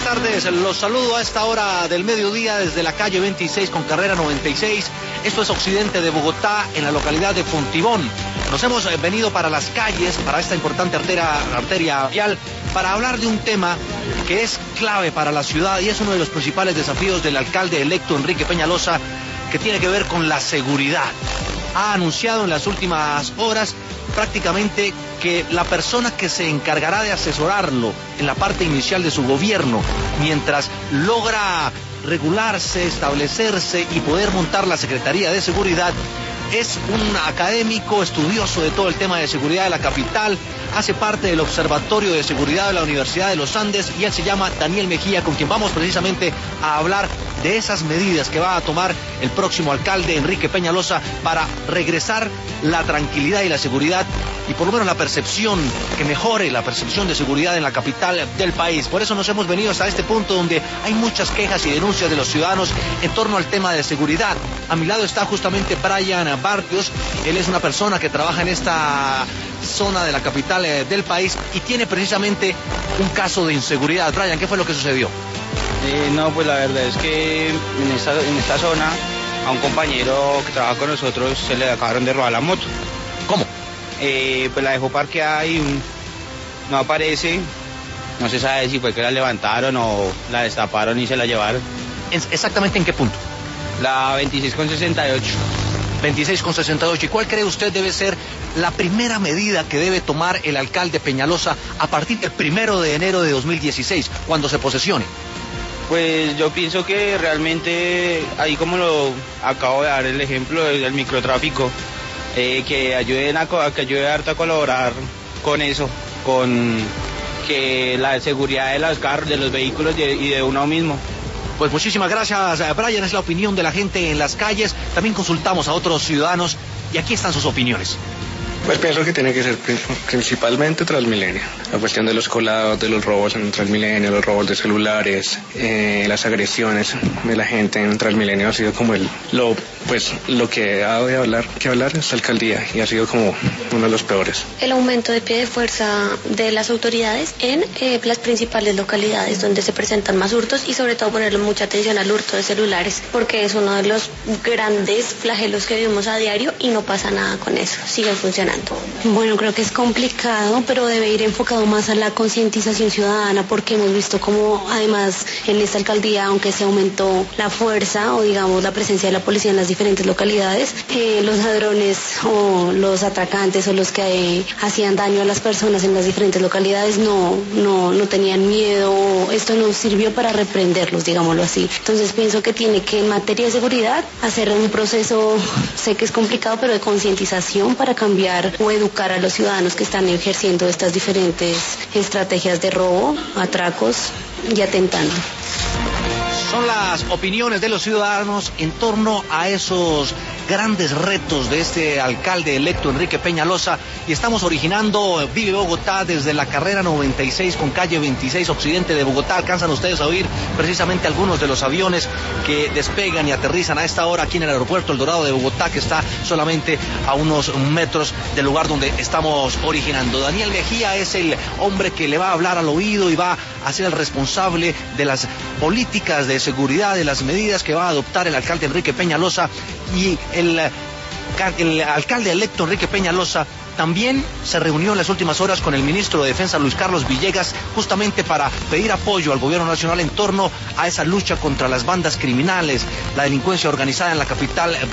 tardes, los saludo a esta hora del mediodía desde la calle 26 con carrera 96. Esto es occidente de Bogotá, en la localidad de Fontibón. Nos hemos venido para las calles, para esta importante arteria vial, para hablar de un tema que es clave para la ciudad y es uno de los principales desafíos del alcalde electo Enrique Peñalosa, que tiene que ver con la seguridad. Ha anunciado en las últimas horas prácticamente que la persona que se encargará de asesorarlo en la parte inicial de su gobierno, mientras logra regularse, establecerse y poder montar la Secretaría de Seguridad, es un académico estudioso de todo el tema de seguridad de la capital, hace parte del Observatorio de Seguridad de la Universidad de los Andes y él se llama Daniel Mejía, con quien vamos precisamente a hablar de esas medidas que va a tomar el próximo alcalde Enrique Peñalosa para regresar la tranquilidad y la seguridad y por lo menos la percepción, que mejore la percepción de seguridad en la capital del país. Por eso nos hemos venido hasta este punto donde hay muchas quejas y denuncias de los ciudadanos en torno al tema de seguridad. A mi lado está justamente Brian Barrios, él es una persona que trabaja en esta zona de la capital del país y tiene precisamente un caso de inseguridad. Brian, ¿qué fue lo que sucedió? No, pues la verdad es que en esta zona a un compañero que trabaja con nosotros se le acabaron de robar la moto. ¿Cómo? Pues la dejó parqueada y no aparece, no se sabe si fue que la levantaron o la destaparon y se la llevaron. ¿Exactamente en qué punto? La 26,68. 26,68. ¿Y cuál cree usted debe ser la primera medida que debe tomar el alcalde Peñalosa a partir del 1 de enero de 2016, cuando se posesione? Pues yo pienso que realmente, ahí como lo acabo de dar el ejemplo del microtráfico, que ayude harto a colaborar con eso, con que la seguridad de los carros, de los vehículos y de uno mismo. Pues muchísimas gracias, Brian, es la opinión de la gente en las calles. También consultamos a otros ciudadanos y aquí están sus opiniones. Pues pienso que tiene que ser principalmente Transmilenio. La cuestión de los colados, de los robos en Transmilenio, los robos de celulares, las agresiones de la gente en Transmilenio ha sido como lo que ha de hablar esta alcaldía y ha sido como uno de los peores. El aumento de pie de fuerza de las autoridades en las principales localidades donde se presentan más hurtos y sobre todo ponerle mucha atención al hurto de celulares porque es uno de los grandes flagelos que vivimos a diario y no pasa nada con eso, siguen funcionando. Bueno, creo que es complicado, pero debe ir enfocado más a la concientización ciudadana porque hemos visto como además en esta alcaldía, aunque se aumentó la fuerza o digamos la presencia de la policía en las diferentes localidades, los ladrones o los atracantes o los que hacían daño a las personas en las diferentes localidades no tenían miedo, esto no sirvió para reprenderlos, digámoslo así. Entonces pienso que tiene que en materia de seguridad hacer un proceso, sé que es complicado, pero de concientización para cambiar o educar a los ciudadanos que están ejerciendo estas diferentes estrategias de robo, atracos y atentando. Son las opiniones de los ciudadanos en torno a esos grandes retos de este alcalde electo Enrique Peñalosa y estamos originando Vive Bogotá desde la carrera 96 con calle 26 occidente de Bogotá. Alcanzan ustedes a oír precisamente algunos de los aviones que despegan y aterrizan a esta hora aquí en el aeropuerto El Dorado de Bogotá, que está solamente a unos metros del lugar donde estamos originando. Daniel Mejía es el hombre que le va a hablar al oído y va a ser el responsable de las políticas de seguridad, de las medidas que va a adoptar el alcalde Enrique Peñalosa y el alcalde electo Enrique Peñalosa también se reunió en las últimas horas con el ministro de Defensa Luis Carlos Villegas justamente para pedir apoyo al gobierno nacional en torno a esa lucha contra las bandas criminales, la delincuencia organizada en la capital